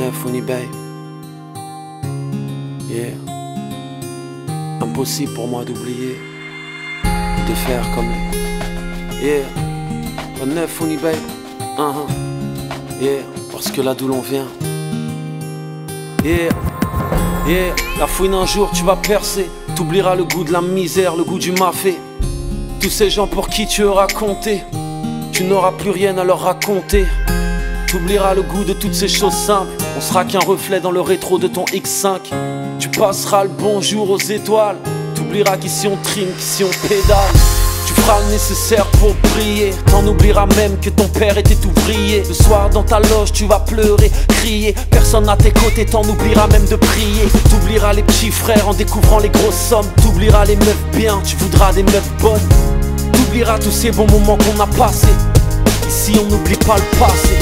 9 Unibay. Yeah. Impossible pour moi d'oublier, de faire comme les. Yeah. 9 Unibay. Yeah. Parce que là d'où l'on vient. Yeah. Yeah. La fouine un jour tu vas percer. T'oublieras le goût de la misère, le goût du mafé. Tous ces gens pour qui tu auras compté, tu n'auras plus rien à leur raconter. T'oublieras le goût de toutes ces choses simples. On sera qu'un reflet dans le rétro de ton X5. Tu passeras le bonjour aux étoiles. T'oublieras qu'ici on trime, qu'ici on pédale. Tu feras le nécessaire pour briller. T'en oublieras même que ton père était ouvrier. Le soir dans ta loge tu vas pleurer, crier. Personne à tes côtés, t'en oublieras même de prier. T'oublieras les petits frères en découvrant les grosses sommes. T'oublieras les meufs bien, tu voudras des meufs bonnes. T'oublieras tous ces bons moments qu'on a passés. Ici on n'oublie pas le passé.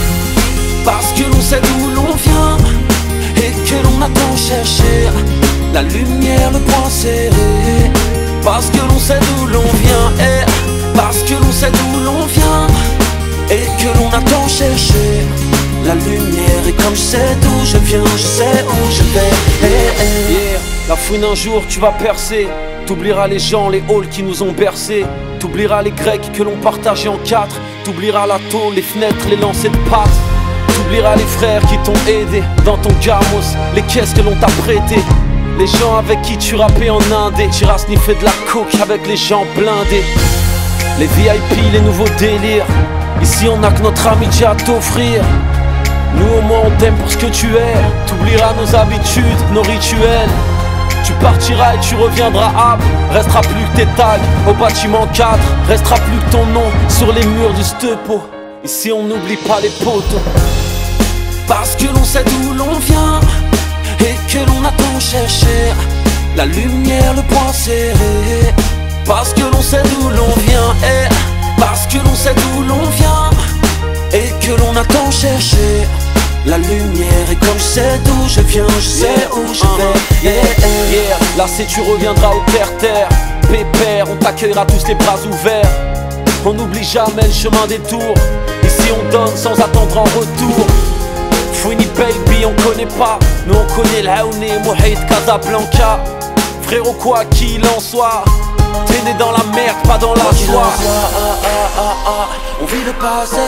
Parce que l'on sait d'où l'on vient et que l'on a tant cherché la lumière, le point serré. Parce que l'on sait d'où l'on vient et parce que l'on sait d'où l'on vient et que l'on a tant cherché la lumière. Et comme je sais d'où je viens, je sais où je vais. Yeah. La fouine un jour tu vas percer. T'oublieras les gens, les halls qui nous ont bercés. T'oublieras les grecs que l'on partageait en quatre. T'oublieras la tôle, les fenêtres, les lancers de pattes. T'oublieras les frères qui t'ont aidé dans ton gamos, les caisses que l'on t'a prêtées. Les gens avec qui tu rappais en indé. T'iras sniffer de la coke avec les gens blindés. Les VIP, les nouveaux délires. Ici on a que notre amitié à t'offrir. Nous au moins on t'aime pour ce que tu es. T'oublieras nos habitudes, nos rituels. Tu partiras et tu reviendras âme. Restera plus que tes tags au bâtiment 4. Restera plus que ton nom sur les murs du stepo. Ici on n'oublie pas les poteaux. Parce que l'on sait d'où l'on vient et que l'on a tant cherché la lumière, le point serré. Parce que l'on sait d'où l'on vient et parce que l'on sait d'où l'on vient et que l'on a tant cherché la lumière. Et comme je sais d'où je viens, je sais où je vais. Yeah. Là c'est tu reviendras au terre-terre. Pépère, on t'accueillera tous les bras ouverts. On n'oublie jamais le chemin des tours. Ici on donne sans attendre en retour. Fouini baby on connaît pas. Nous on connaît l'Aouni, Mouhid, Casablanca. Frérot quoi qu'il en soit, t'es né dans la merde, pas dans la joie. On vit le passé,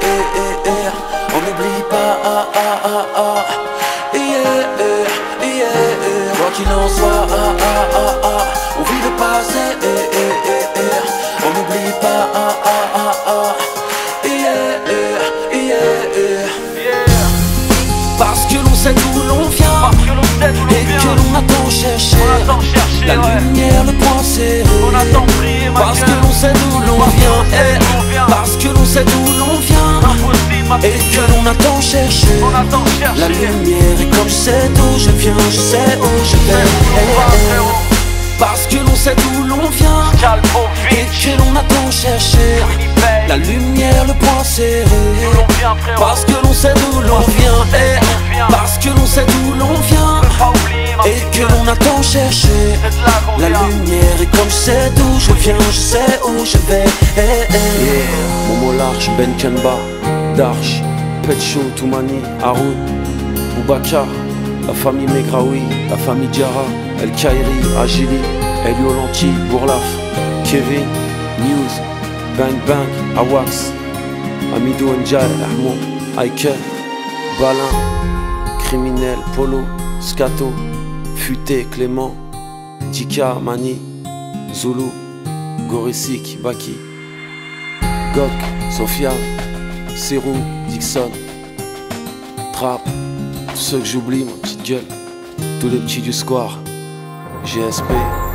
on n'oublie pas. Quoi qu'il en soit, on vit le passé, on n'oublie pas. Parce que l'on sait d'où l'on vient et que l'on a tant cherché la lumière, le point serré. Parce que l'on sait d'où l'on vient et parce que l'on sait d'où l'on vient et que l'on a tant cherché la lumière. Et comme je sais d'où je viens, je sais où je vais. Parce que l'on sait d'où l'on vient et que l'on a tant cherché la lumière, le point serré. Parce que l'on sait d'où l'on vient et parce que l'on sait d'où l'on vient et que l'on a tant cherché la lumière. Et comme je sais d'où je viens, je sais où je vais. Momo Large, Ben Kenba, Darch, Petcho, Toumani, Haroun, Boubacar, la famille Megraoui, la famille Diarra, El Kairi, Agili, Elio Lanti, Bourlaf, Kevin, News, Bang Bang, Awax, Amidou Njal, Ahmo, Aiken, Balin, Criminel, Polo, Scato, Futé, Clément, Dika, Mani, Zulu, Gorissik, Baki, Gok, Sofia, Serou, Dixon, Trap, tous ceux que j'oublie, ma petite gueule, tous les petits du square, GSP.